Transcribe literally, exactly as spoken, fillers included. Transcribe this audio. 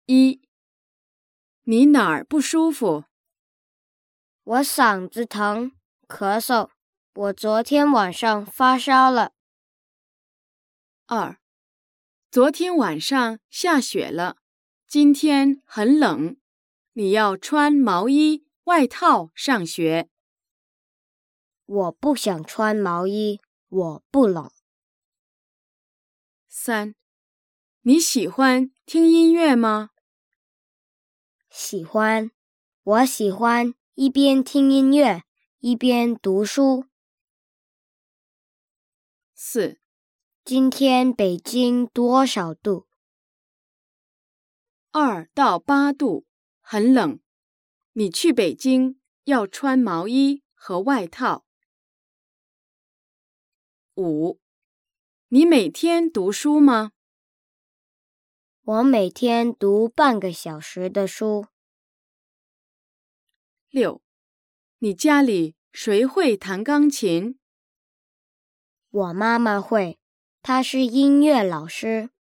一，你哪儿不舒服？ 我嗓子疼，咳嗽，我昨天晚上发烧了。 二，昨天晚上下雪了，今天很冷，你要穿毛衣、外套上学。 我不想穿毛衣，我不冷。 三，你喜欢听音乐吗？ 喜欢，我喜欢一边听音乐，一边读书。 四， 今天北京多少度？ 二到八度，很冷。你去北京要穿毛衣和外套。五，你每天读书吗？ 我每天读半个小时的书。 六，你家里谁会弹钢琴？ 我妈妈会，她是音乐老师。